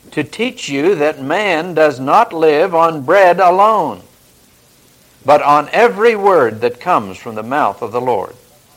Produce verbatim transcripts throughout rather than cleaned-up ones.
to teach you that man does not live on bread alone, but on every word that comes from the mouth of the Lord.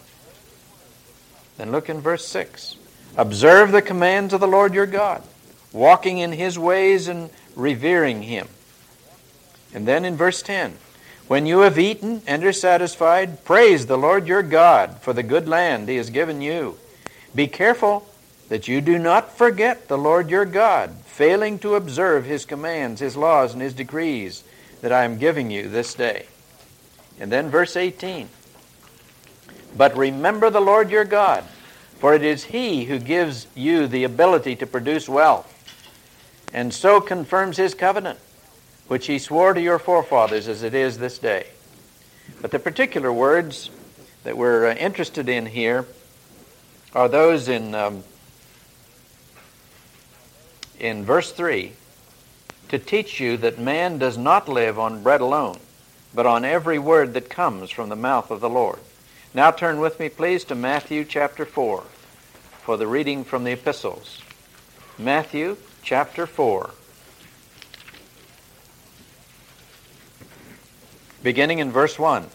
Then look in verse six. Observe the commands of the Lord your God, walking in his ways and revering him. And then in verse ten, when you have eaten and are satisfied, praise the Lord your God for the good land he has given you. Be careful that you do not forget the Lord your God, failing to observe his commands, his laws, and his decrees that I am giving you this day. And then verse eighteen, but remember the Lord your God, for it is he who gives you the ability to produce wealth, and so confirms his covenant, which he swore to your forefathers as it is this day. But the particular words that we're uh, interested in here are those in um, in verse three, to teach you that man does not live on bread alone, but on every word that comes from the mouth of the Lord. Now turn with me, please, to Matthew chapter four for the reading from the epistles. Matthew chapter four. Beginning in verse one.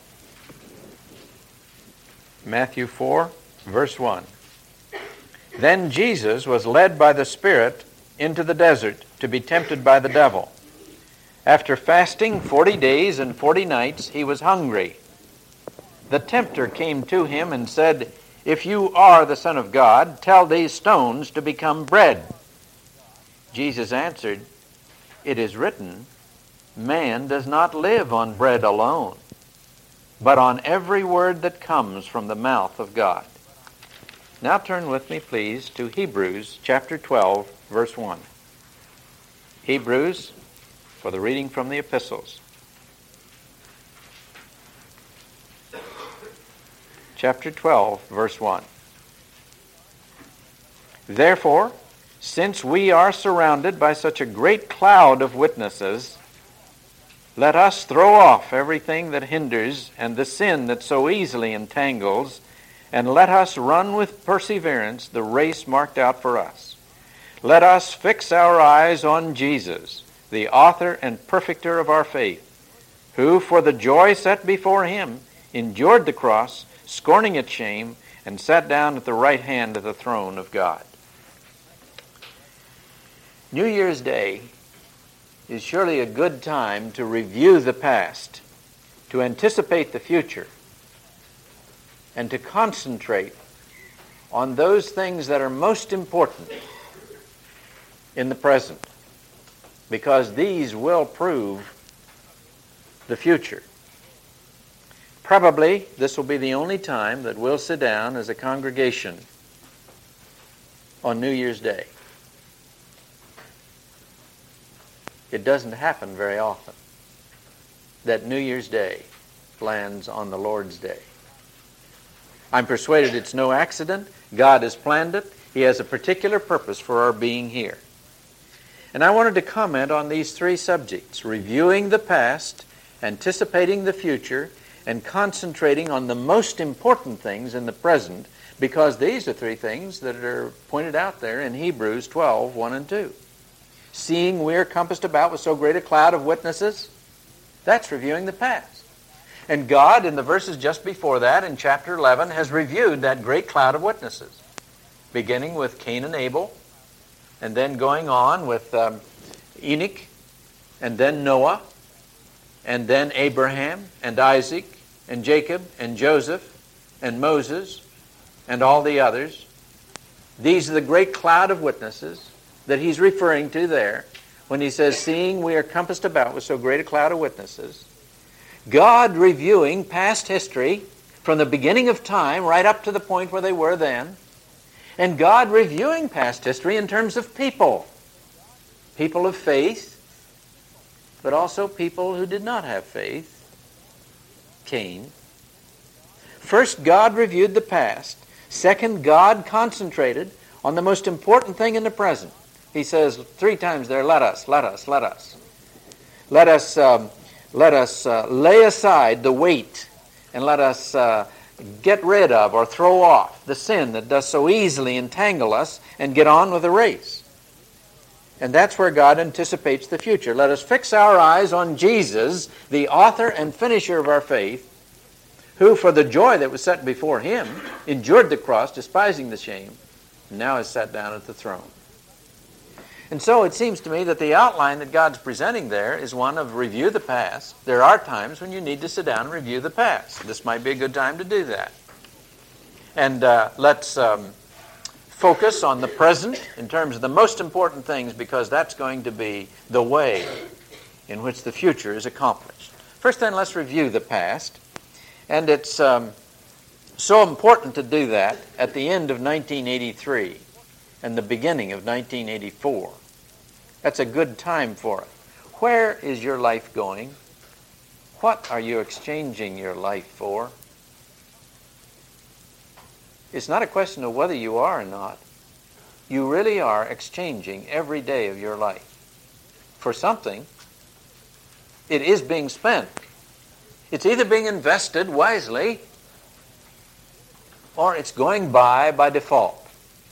Matthew four, verse one. Then Jesus was led by the Spirit into the desert to be tempted by the devil. After fasting forty days and forty nights, he was hungry. The tempter came to him and said, if you are the Son of God, tell these stones to become bread. Jesus answered, it is written, man does not live on bread alone, but on every word that comes from the mouth of God. Now turn with me, please, to Hebrews chapter twelve, verse one. Hebrews, for the reading from the epistles. Chapter twelve, verse one. Therefore, since we are surrounded by such a great cloud of witnesses, let us throw off everything that hinders and the sin that so easily entangles, and let us run with perseverance the race marked out for us. Let us fix our eyes on Jesus, the author and perfecter of our faith, who for the joy set before him endured the cross, scorning its shame, and sat down at the right hand of the throne of God. New Year's Day is surely a good time to review the past, to anticipate the future, and to concentrate on those things that are most important in the present, because these will prove the future. Probably this will be the only time that we'll sit down as a congregation on New Year's Day. It doesn't happen very often that New Year's Day lands on the Lord's Day. I'm persuaded it's no accident. God has planned it. He has a particular purpose for our being here. And I wanted to comment on these three subjects: reviewing the past, anticipating the future, and concentrating on the most important things in the present, because these are three things that are pointed out there in Hebrews twelve, one and two. Seeing we are compassed about with so great a cloud of witnesses, that's reviewing the past. And God, in the verses just before that, in chapter eleven, has reviewed that great cloud of witnesses, beginning with Cain and Abel, and then going on with um, Enoch, and then Noah, and then Abraham, and Isaac, and Jacob, and Joseph, and Moses, and all the others. These are the great cloud of witnesses that he's referring to there when he says, seeing we are compassed about with so great a cloud of witnesses. God reviewing past history from the beginning of time right up to the point where they were then, and God reviewing past history in terms of people. People of faith, but also people who did not have faith. Cain. First, God reviewed the past. Second, God concentrated on the most important thing in the present. He says three times there, let us, let us, let us. Let us, um, let us uh, lay aside the weight, and let us uh, get rid of or throw off the sin that does so easily entangle us, and get on with the race. And that's where God anticipates the future. Let us fix our eyes on Jesus, the author and finisher of our faith, who for the joy that was set before him endured the cross, despising the shame, and now is sat down at the throne. And so it seems to me that the outline that God's presenting there is one of review the past. There are times when you need to sit down and review the past. This might be a good time to do that. And uh, let's um, focus on the present in terms of the most important things, because that's going to be the way in which the future is accomplished. First then, let's review the past. And it's um, so important to do that at the end of nineteen eighty-three and the beginning of nineteen eighty-four. That's a good time for it. Where is your life going? What are you exchanging your life for? It's not a question of whether you are or not. You really are exchanging every day of your life for something. It is being spent. It's either being invested wisely or it's going by by default.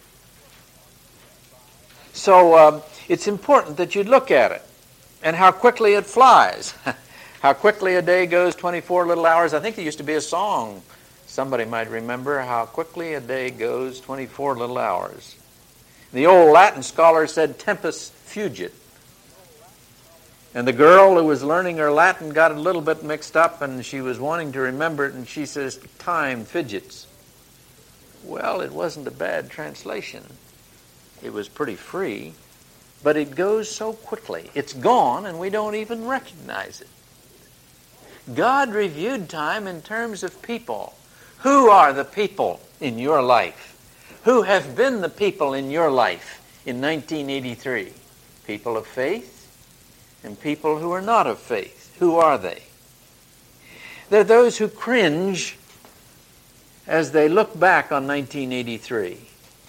So um, it's important that you look at it and how quickly it flies. How quickly a day goes, twenty-four little hours. I think there used to be a song. Somebody might remember, how quickly a day goes, twenty-four little hours. The old Latin scholar said, tempus fugit. And the girl who was learning her Latin got a little bit mixed up, and she was wanting to remember it, and she says, time fidgets. Well, it wasn't a bad translation. It was pretty free, but it goes so quickly. It's gone, and we don't even recognize it. God reviewed time in terms of people. Who are the people in your life? Who have been the people in your life in nineteen eighty-three? People of faith and people who are not of faith. Who are they? They're those who cringe as they look back on nineteen eighty-three.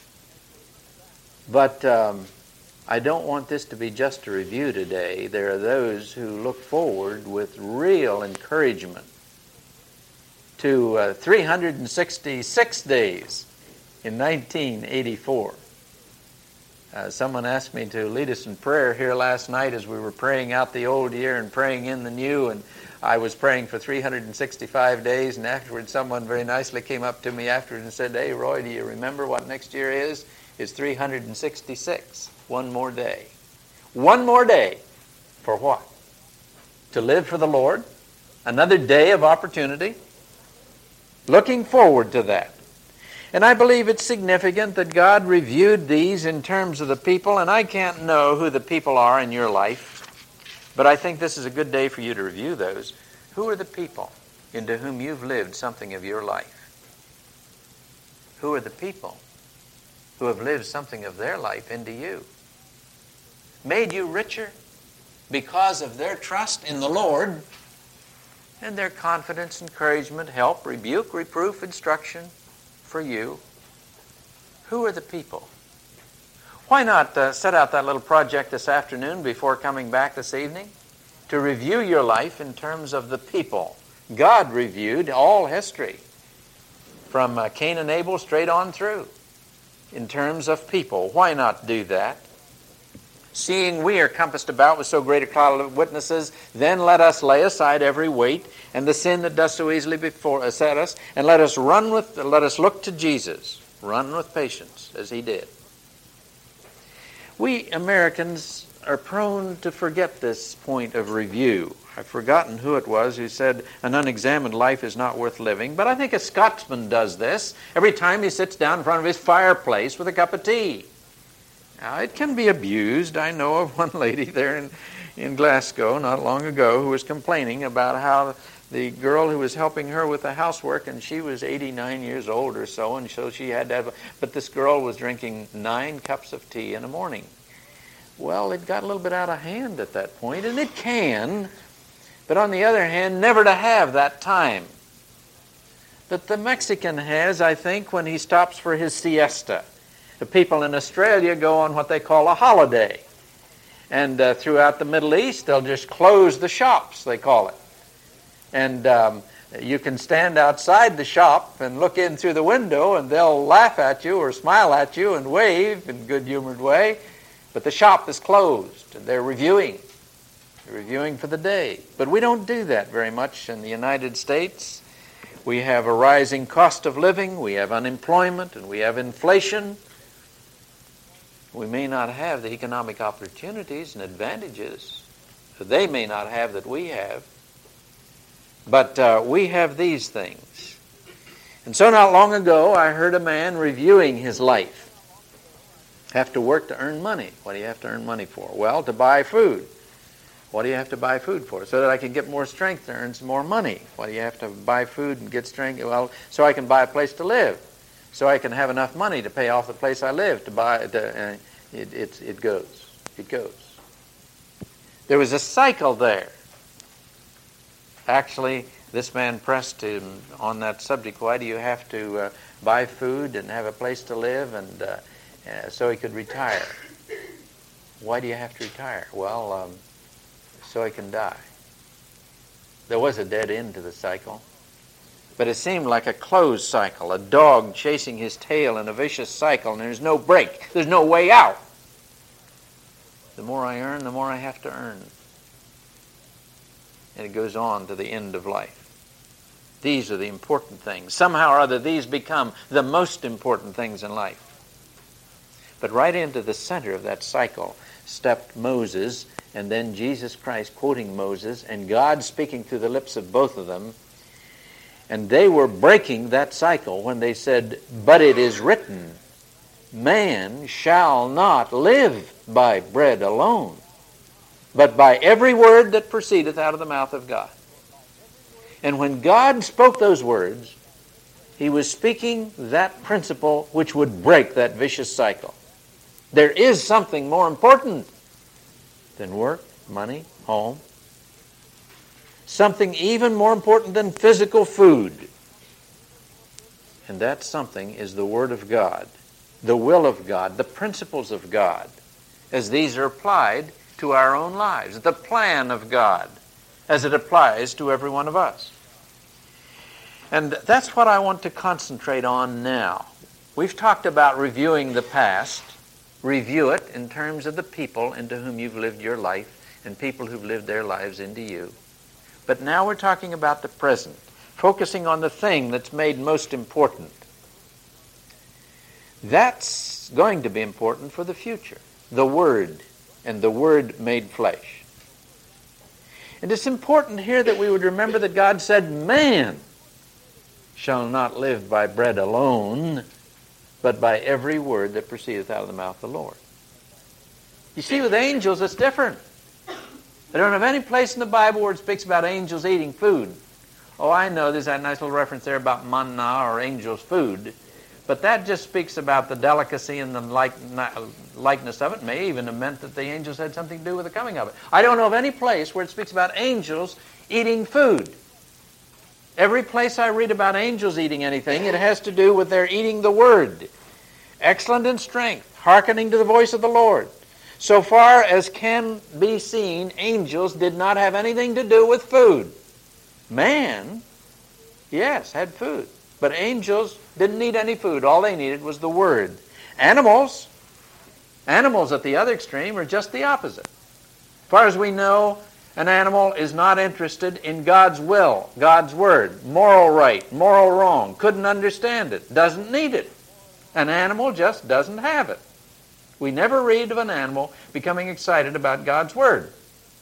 But um, I don't want this to be just a review today. There are those who look forward with real encouragement to uh, three hundred sixty-six days in nineteen eighty-four. Uh, someone asked me to lead us in prayer here last night as we were praying out the old year and praying in the new, and I was praying for three hundred sixty-five days, and afterwards someone very nicely came up to me afterwards and said, hey, Roy, do you remember what next year is? It's three hundred sixty-six. One more day. One more day. For what? To live for the Lord. Another day of opportunity. Looking forward to that. And I believe it's significant that God reviewed these in terms of the people, and I can't know who the people are in your life, but I think this is a good day for you to review those. Who are the people into whom you've lived something of your life? Who are the people who have lived something of their life into you? Made you richer because of their trust in the Lord and their confidence, encouragement, help, rebuke, reproof, instruction for you. Who are the people? Why not uh, set out that little project this afternoon before coming back this evening to review your life in terms of the people? God reviewed all history from uh, Cain and Abel straight on through in terms of people. Why not do that? Seeing we are compassed about with so great a cloud of witnesses, then let us lay aside every weight and the sin that does so easily beset us, and let us run with, let us look to Jesus, run with patience as he did. We Americans are prone to forget this point of review. I've forgotten who it was who said an unexamined life is not worth living, but I think a Scotsman does this every time he sits down in front of his fireplace with a cup of tea. Now, it can be abused. I know of one lady there in, in Glasgow not long ago who was complaining about how the girl who was helping her with the housework, and she was eighty-nine years old or so, and so she had to have, but this girl was drinking nine cups of tea in the morning. Well, it got a little bit out of hand at that point, and it can, but on the other hand, never to have that time that the Mexican has, I think, when he stops for his siesta. The people in Australia go on what they call a holiday. And uh, throughout the Middle East, they'll just close the shops, they call it. And um, you can stand outside the shop and look in through the window, and they'll laugh at you or smile at you and wave in a good-humored way. But the shop is closed, and they're reviewing. They're reviewing for the day. But we don't do that very much in the United States. We have a rising cost of living, we have unemployment, and we have inflation. We may not have the economic opportunities and advantages that they may not have that we have. But uh, we have these things. And so not long ago, I heard a man reviewing his life. Have to work to earn money. What do you have to earn money for? Well, to buy food. What do you have to buy food for? So that I can get more strength to earn some more money. What do you have to buy food and get strength? Well, so I can buy a place to live. So I can have enough money to pay off the place I live. To buy, to, uh, it, it, it goes. It goes. There was a cycle there. Actually, this man pressed him on that subject. Why do you have to uh, buy food and have a place to live and uh, uh, so he could retire? Why do you have to retire? Well, um, so he can die. There was a dead end to the cycle, but it seemed like a closed cycle, a dog chasing his tail in a vicious cycle, and there's no break. There's no way out. The more I earn, the more I have to earn. And it goes on to the end of life. These are the important things. Somehow or other, these become the most important things in life. But right into the center of that cycle stepped Moses, and then Jesus Christ quoting Moses, and God speaking through the lips of both of them. And they were breaking that cycle when they said, "But it is written, man shall not live by bread alone, but by every word that proceedeth out of the mouth of God." And when God spoke those words, he was speaking that principle which would break that vicious cycle. There is something more important than work, money, home. Something even more important than physical food. And that something is the Word of God, the will of God, the principles of God, as these are applied to our own lives, the plan of God, as it applies to every one of us. And that's what I want to concentrate on now. We've talked about reviewing the past. Review it in terms of the people into whom you've lived your life and people who've lived their lives into you. But now we're talking about the present, focusing on the thing that's made most important. That's going to be important for the future, the Word, and the Word made flesh. And it's important here that we would remember that God said, man shall not live by bread alone, but by every word that proceedeth out of the mouth of the Lord. You see, with angels, it's different. I don't have any place in the Bible where it speaks about angels eating food. Oh, I know there's that nice little reference there about manna or angels' food, but that just speaks about the delicacy and the like, likeness of it. It may even have meant that the angels had something to do with the coming of it. I don't know of any place where it speaks about angels eating food. Every place I read about angels eating anything, it has to do with their eating the Word. Excellent in strength, hearkening to the voice of the Lord. So far as can be seen, angels did not have anything to do with food. Man, yes, had food. But angels didn't need any food. All they needed was the Word. Animals, animals at the other extreme are just the opposite. As far as we know, an animal is not interested in God's will, God's Word, moral right, moral wrong, couldn't understand it, doesn't need it. An animal just doesn't have it. We never read of an animal becoming excited about God's Word.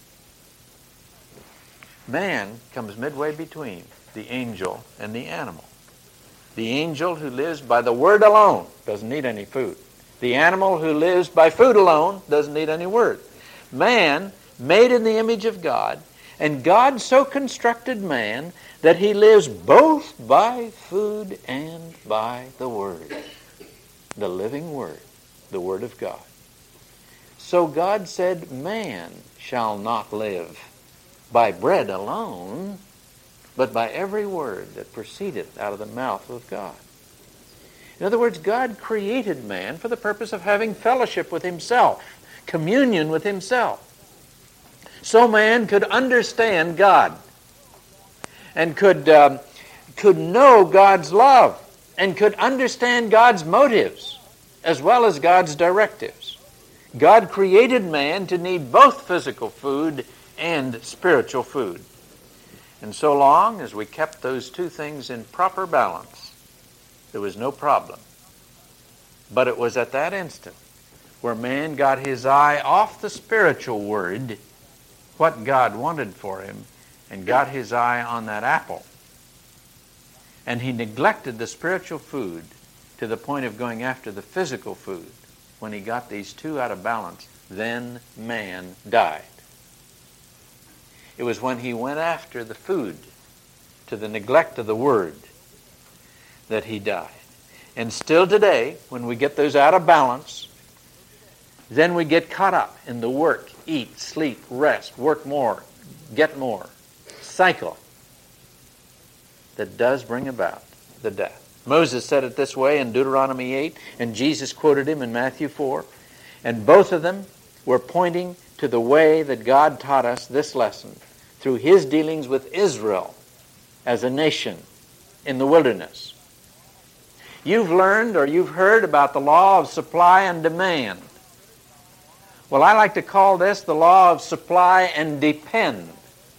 Man comes midway between the angel and the animal. The angel who lives by the Word alone doesn't need any food. The animal who lives by food alone doesn't need any Word. Man, made in the image of God, and God so constructed man that he lives both by food and by the Word, the living Word, the Word of God. So God said, man shall not live by bread alone, but by every word that proceedeth out of the mouth of God. In other words, God created man for the purpose of having fellowship with himself, communion with himself. So man could understand God and could, um, could know God's love and could understand God's motives as well as God's directives. God created man to need both physical food and spiritual food. And so long as we kept those two things in proper balance, there was no problem. But it was at that instant where man got his eye off the spiritual word, what God wanted for him, and got his eye on that apple. And he neglected the spiritual food to the point of going after the physical food. When he got these two out of balance, then man died. It was when he went after the food to the neglect of the word that he died. And still today, when we get those out of balance, then we get caught up in the work, eat, sleep, rest, work more, get more cycle that does bring about the death. Moses said it this way in Deuteronomy eight, and Jesus quoted him in Matthew four. And both of them were pointing to the way that God taught us this lesson through his dealings with Israel as a nation in the wilderness. You've learned or you've heard about the law of supply and demand. Well, I like to call this the law of supply and depend.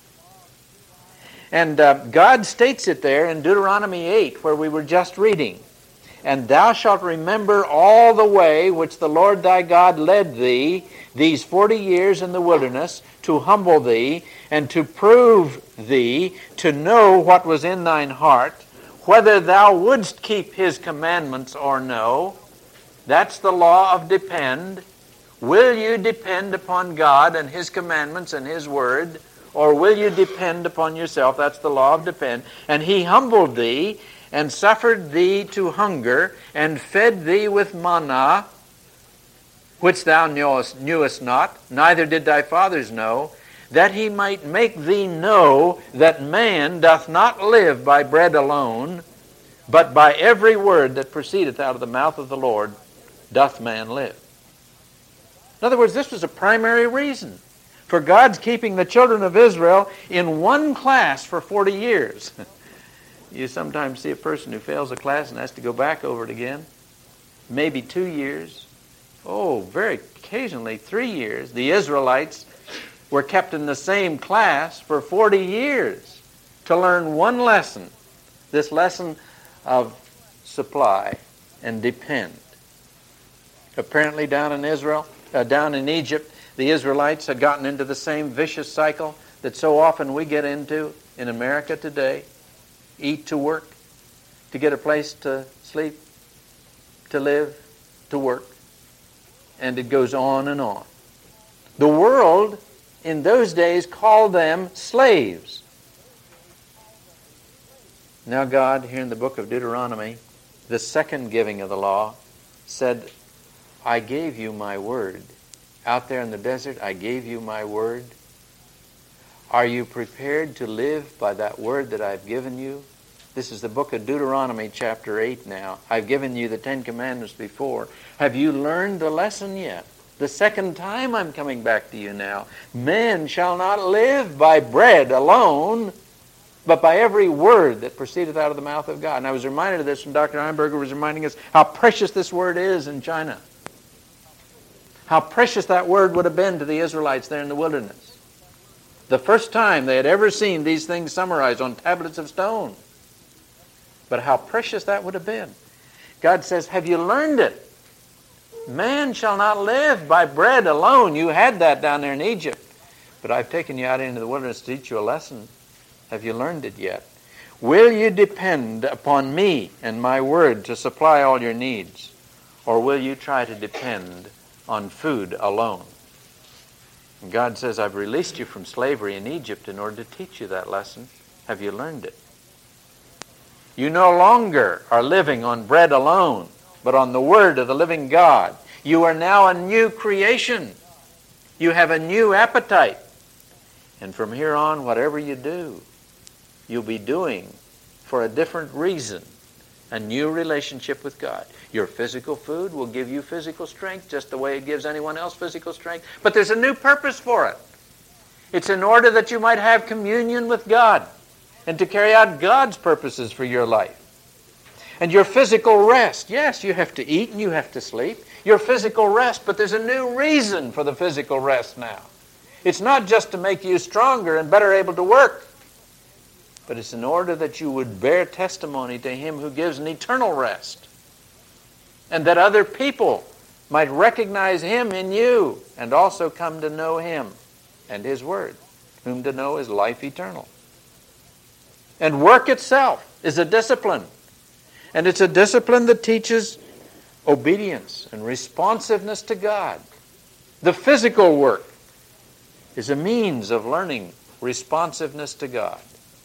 And uh, God states it there in Deuteronomy eight, where we were just reading. And thou shalt remember all the way which the Lord thy God led thee these forty years in the wilderness, to humble thee, and to prove thee, to know what was in thine heart, whether thou wouldst keep his commandments or no. That's the law of depend. Will you depend upon God and his commandments and his word? Or will you depend upon yourself? That's the law of depend. And he humbled thee, and suffered thee to hunger, and fed thee with manna, which thou knewest, knewest not, neither did thy fathers know, that he might make thee know that man doth not live by bread alone, but by every word that proceedeth out of the mouth of the Lord doth man live. In other words, this was a primary reason for God's keeping the children of Israel in one class for forty years. You sometimes see a person who fails a class and has to go back over it again. Maybe two years. Oh, very occasionally three years. The Israelites were kept in the same class for forty years to learn one lesson. This lesson of supply and depend. Apparently down in Israel, uh, down in Egypt, the Israelites had gotten into the same vicious cycle that so often we get into in America today. Eat to work, to get a place to sleep, to live, to work. And it goes on and on. The world in those days called them slaves. Now God, here in the book of Deuteronomy, the second giving of the law, said, I gave you my word. Out there in the desert, I gave you my word. Are you prepared to live by that word that I've given you? This is the book of Deuteronomy chapter eight now. I've given you the Ten Commandments before. Have you learned the lesson yet? The second time I'm coming back to you now. Man shall not live by bread alone, but by every word that proceedeth out of the mouth of God. And I was reminded of this when Doctor Heimberger was reminding us how precious this word is in China. How precious that word would have been to the Israelites there in the wilderness. The first time they had ever seen these things summarized on tablets of stone. But how precious that would have been. God says, have you learned it? Man shall not live by bread alone. You had that down there in Egypt. But I've taken you out into the wilderness to teach you a lesson. Have you learned it yet? Will you depend upon me and my word to supply all your needs? Or will you try to depend on food alone? And God says, I've released you from slavery in Egypt in order to teach you that lesson. Have you learned it? You no longer are living on bread alone, but on the word of the living God. You are now a new creation. You have a new appetite. And from here on, whatever you do, you'll be doing for a different reason. A new relationship with God. Your physical food will give you physical strength just the way it gives anyone else physical strength. But there's a new purpose for it. It's in order that you might have communion with God and to carry out God's purposes for your life. And your physical rest. Yes, you have to eat and you have to sleep. your physical rest, but there's a new reason for the physical rest now. It's not just to make you stronger and better able to work, but it's in order that you would bear testimony to Him who gives an eternal rest, and that other people might recognize Him in you and also come to know Him and His Word, whom to know is life eternal. And work itself is a discipline, and it's a discipline that teaches obedience and responsiveness to God. The physical work is a means of learning responsiveness to God.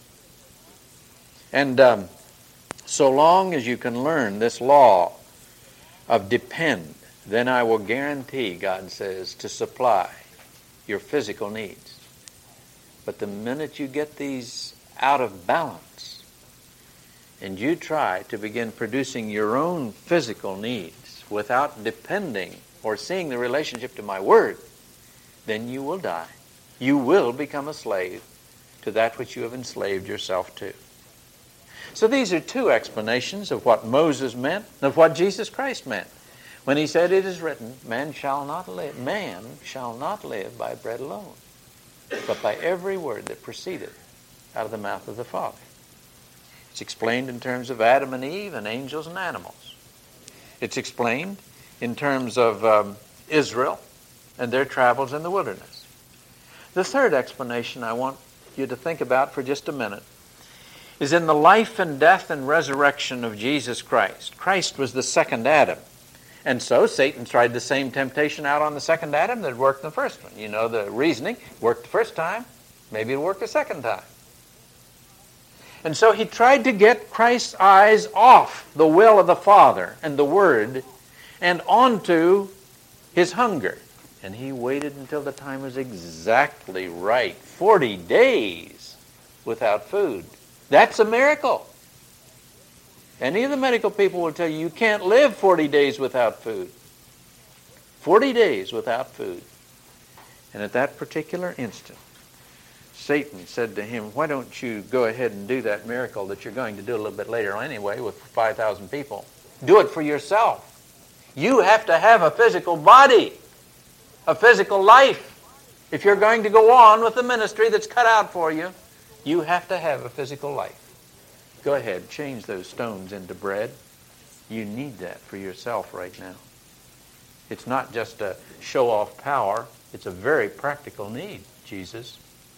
And um, so long as you can learn this law of depend, then I will guarantee, God says, to supply your physical needs. But the minute you get these out of balance and you try to begin producing your own physical needs without depending or seeing the relationship to my Word, then you will die. You will become a slave to that which you have enslaved yourself to. So these are two explanations of what Moses meant and of what Jesus Christ meant when He said, "It is written, man shall not live, man shall not live by bread alone, but by every word that proceedeth out of the mouth of the Father." It's explained in terms of Adam and Eve and angels and animals. It's explained in terms of um, Israel and their travels in the wilderness. The third explanation I want you to think about for just a minute is in the life and death and resurrection of Jesus Christ. Christ was the second Adam. And so Satan tried the same temptation out on the second Adam that worked in the first one. You know the reasoning. Worked the first time. Maybe it'll work the second time. And so he tried to get Christ's eyes off the will of the Father and the Word and onto his hunger. And he waited until the time was exactly right. Forty days without food. That's a miracle. Any of the medical people will tell you you can't live forty days without food. forty days without food. And at that particular instant, Satan said to him, "Why don't you go ahead and do that miracle that you're going to do a little bit later anyway with five thousand people? Do it for yourself. You have to have a physical body, a physical life. If you're going to go on with the ministry that's cut out for you, you have to have a physical life. Go ahead, change those stones into bread. You need that for yourself right now. It's not just a show-off power. It's a very practical need, Jesus."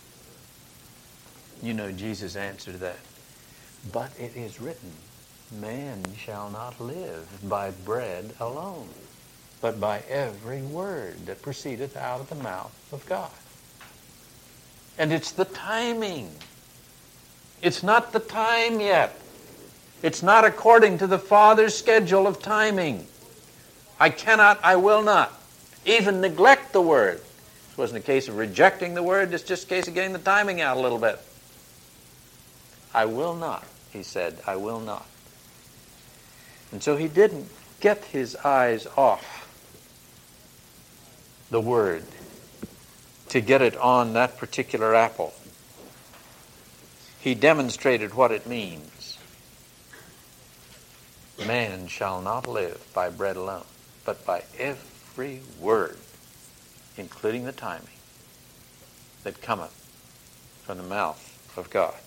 You know Jesus answered that. "But it is written, man shall not live by bread alone, but by every word that proceedeth out of the mouth of God." And it's the timing. It's not the time yet. It's not according to the Father's schedule of timing. I cannot, I will not even neglect the Word. This wasn't a case of rejecting the Word. It's just a case of getting the timing out a little bit. I will not, he said, I will not. And so he didn't get his eyes off the Word to get it on that particular apple. He demonstrated what it means. Man shall not live by bread alone, but by every word, including the timing, that cometh from the mouth of God.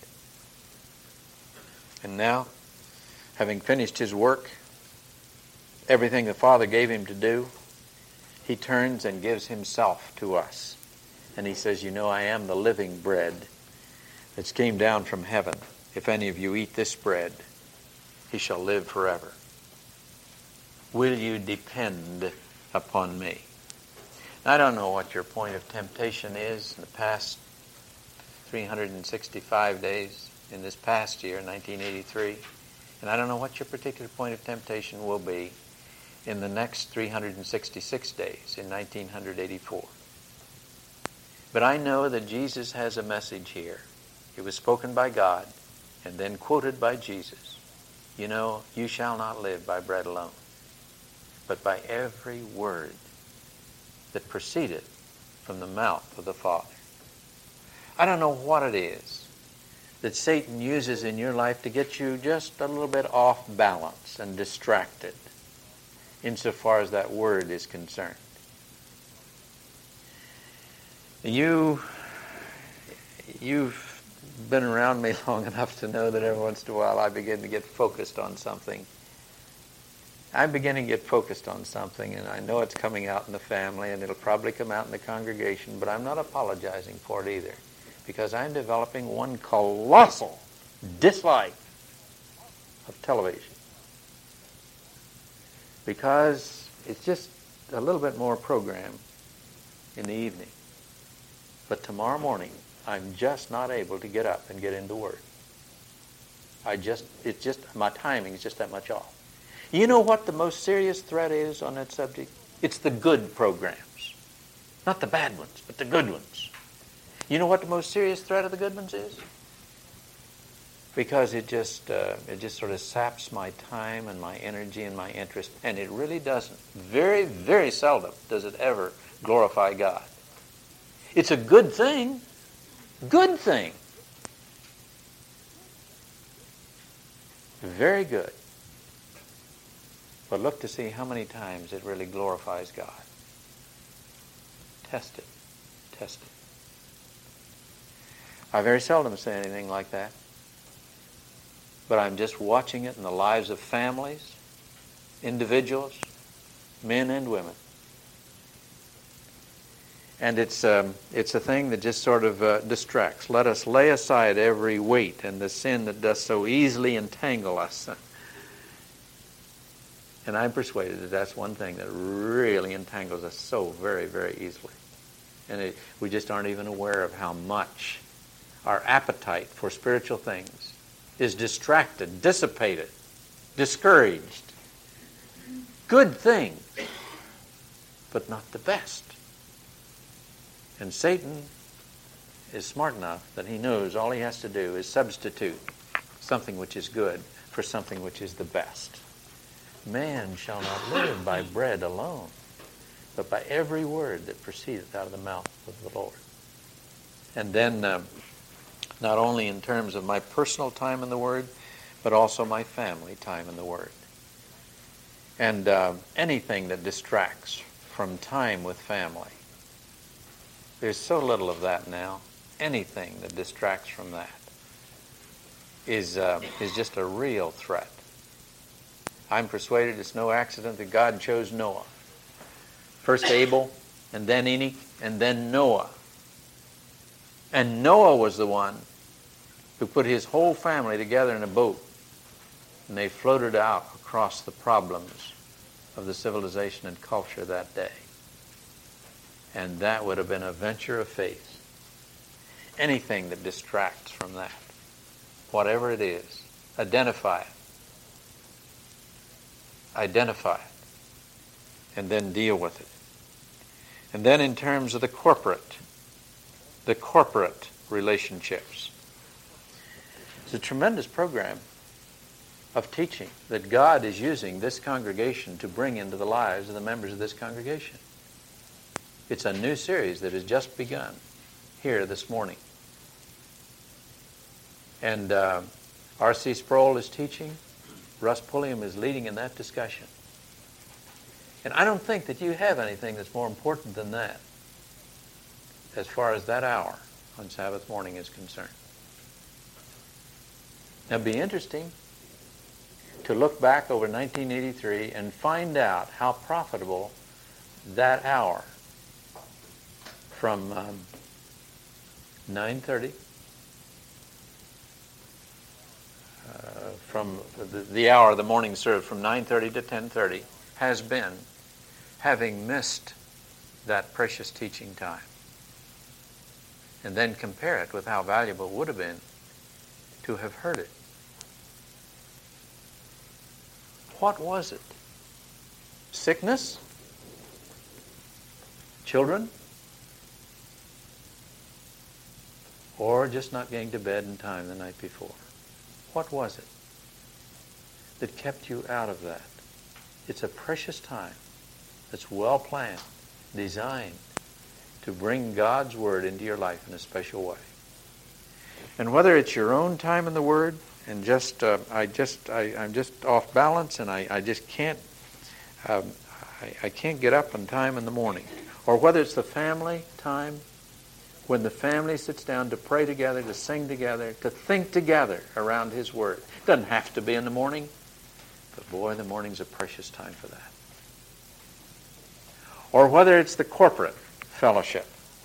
And now, having finished his work, everything the Father gave him to do, he turns and gives himself to us. And he says, "You know, I am the living bread that came down from heaven. If any of you eat this bread, he shall live forever. Will you depend upon me?" Now, I don't know what your point of temptation is in the past three hundred sixty-five days, in this past year, nineteen eighty-three. And I don't know what your particular point of temptation will be in the next three hundred sixty-six days in nineteen eighty-four. But I know that Jesus has a message here. It was spoken by God and then quoted by Jesus. You know, you shall not live by bread alone, but by every word that proceeded from the mouth of the Father. I don't know what it is that Satan uses in your life to get you just a little bit off balance and distracted. insofar as that word is concerned. You, you've been around me long enough to know that every once in a while I begin to get focused on something. I'm beginning to get focused on something, and I know it's coming out in the family, and it'll probably come out in the congregation, but I'm not apologizing for it either, because I'm developing one colossal dislike of television, because it's just a little bit more program in the evening. But tomorrow morning, I'm just not able to get up and get into Word. I just, it's just, my timing is just that much off. You know what the most serious threat is on that subject? It's the good programs. Not the bad ones, but the good ones. You know what the most serious threat of the good ones is? Because it just, uh, it just sort of saps my time and my energy and my interest, and it really doesn't. Very, very seldom does it ever glorify God. It's a good thing. Good thing. Very good. But look to see how many times it really glorifies God. Test it. Test it. I very seldom say anything like that. But I'm just watching it in the lives of families, individuals, men and women. And it's, um, it's a thing that just sort of uh, distracts. Let us lay aside every weight and the sin that does so easily entangle us. And I'm persuaded that that's one thing that really entangles us so very, very easily. And it, we just aren't even aware of how much our appetite for spiritual things is distracted, dissipated, discouraged. Good things, but not the best. And Satan is smart enough that he knows all he has to do is substitute something which is good for something which is the best. Man shall not live by bread alone, but by every word that proceedeth out of the mouth of the Lord. And then um, not only in terms of my personal time in the Word, but also my family time in the Word. And uh, anything that distracts from time with family. There's so little of that now. Anything that distracts from that is uh, is just a real threat. I'm persuaded it's no accident that God chose Noah. First Abel, and then Enoch, and then Noah. And Noah was the one who put his whole family together in a boat, and they floated out across the problems of the civilization and culture that day. And that would have been a venture of faith. Anything that distracts from that, whatever it is, identify it. Identify it. And then deal with it. And then in terms of the corporate, the corporate relationships. It's a tremendous program of teaching that God is using this congregation to bring into the lives of the members of this congregation. It's a new series that has just begun here this morning. And uh, R C Sproul is teaching. Russ Pulliam is leading in that discussion. And I don't think that you have anything that's more important than that as far as that hour on Sabbath morning is concerned. Now, it'd be interesting to look back over nineteen eighty-three and find out how profitable that hour from um, nine thirty, uh, from the, the hour of the morning service from nine thirty to ten thirty has been, having missed that precious teaching time. And then compare it with how valuable it would have been to have heard it. What was it? Sickness? Children? Or just not getting to bed in time the night before? What was it that kept you out of that? It's a precious time that's well planned, designed to bring God's Word into your life in a special way. And whether it's your own time in the Word, and just uh, I just I, I'm just off balance, and I, I just can't um, I, I can't get up on time in the morning. Or whether it's the family time, when the family sits down to pray together, to sing together, to think together around His Word. It doesn't have to be in the morning, but boy, the morning's a precious time for that. Or whether it's the corporate fellowship.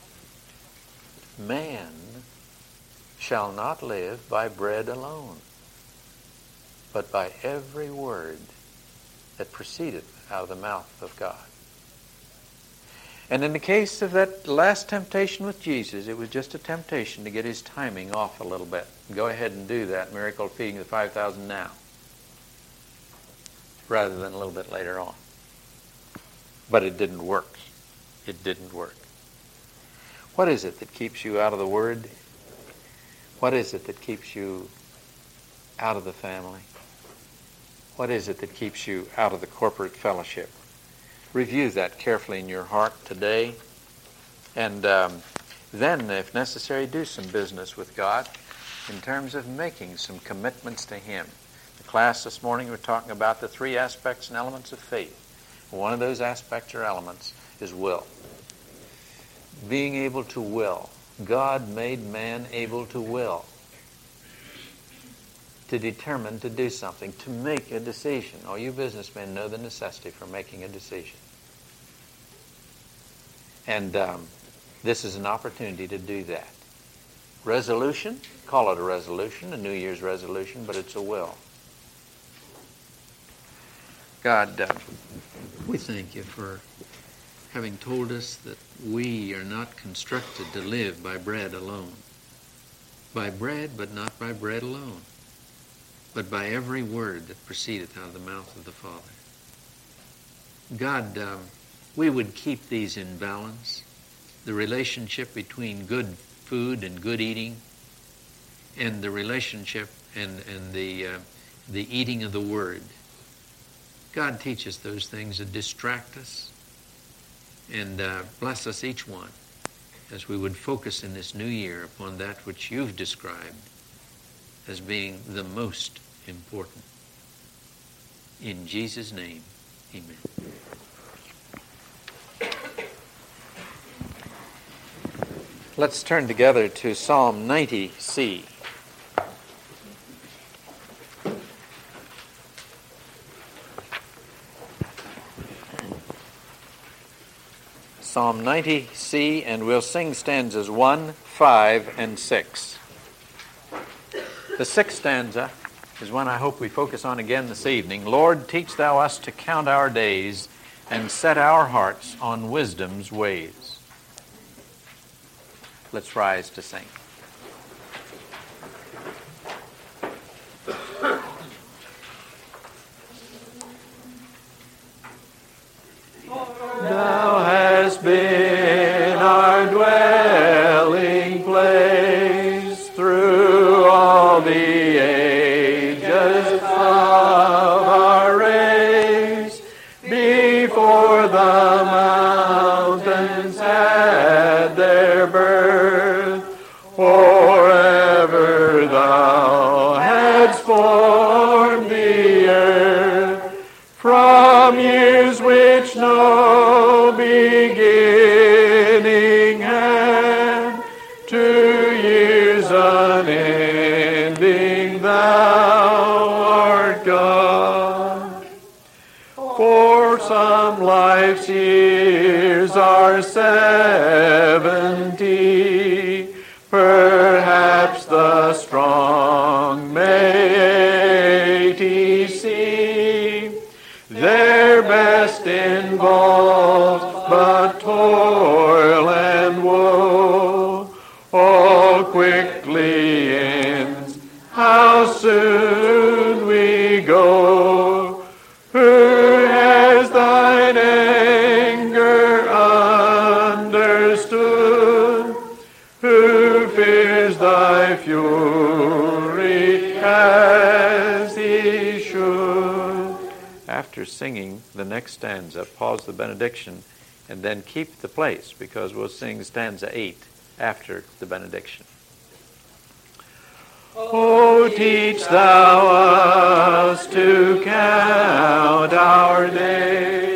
Man shall not live by bread alone, but by every word that proceedeth out of the mouth of God. And in the case of that last temptation with Jesus, it was just a temptation to get His timing off a little bit. Go ahead and do that miracle of feeding the five thousand now, rather than a little bit later on. But it didn't work. It didn't work. What is it that keeps you out of the Word? What is it that keeps you out of the family? What is it that keeps you out of the corporate fellowship? Review that carefully in your heart today. And um, then, if necessary, do some business with God in terms of making some commitments to Him. The class this morning, we're talking about the three aspects and elements of faith. One of those aspects or elements is will. Being able to will. God made man able to will. To determine to do something, to make a decision. All you businessmen know the necessity for making a decision. And um, this is an opportunity to do that. Resolution, call it a resolution, a New Year's resolution, but it's a will. God, uh, we thank You for having told us that we are not constructed to live by bread alone. By bread, but not by bread alone, but by every word that proceedeth out of the mouth of the Father. God, um, we would keep these in balance, the relationship between good food and good eating, and the relationship and, and the, uh, the eating of the Word. God, teach us those things that distract us, and uh, bless us each one as we would focus in this new year upon that which You've described as being the most important. In Jesus' name, amen. Let's turn together to Psalm ninety C. Psalm ninety C, and we'll sing stanzas one, five, and six. The sixth stanza is one I hope we focus on again this evening. Lord, teach Thou us to count our days and set our hearts on wisdom's ways. Let's rise to sing. Thou hast been our dwelling place through all the ages of our race. Before the mountains had their birth, forever Thou hadst formed the earth from years which no beginning had, to years unending Thou art God. For some life's years are seventy, perhaps the strong may eighty see. Their best involves but toil and woe. All quickly ends, how soon we go. Who has Thine anger understood? Who fears Thy fury as he should? After singing the next stanza, pause the benediction and then keep the place, because we'll sing stanza eight after the benediction. Oh, teach Thou us to count our days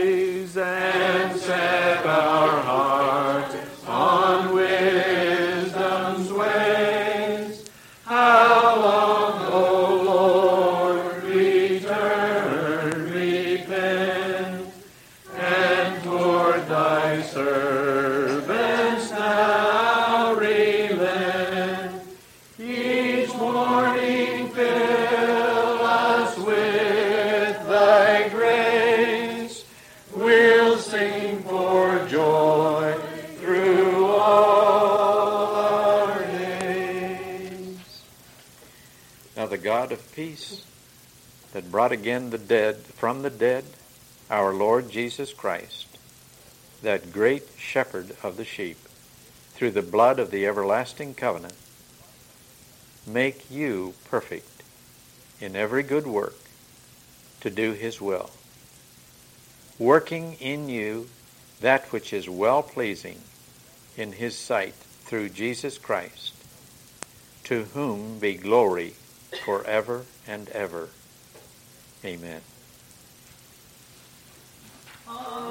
the God of peace, that brought again the dead from the dead, our Lord Jesus Christ, that great shepherd of the sheep, through the blood of the everlasting covenant, make you perfect in every good work to do his will, working in you that which is well-pleasing in his sight through Jesus Christ, to whom be glory forever and ever. Amen. Amen.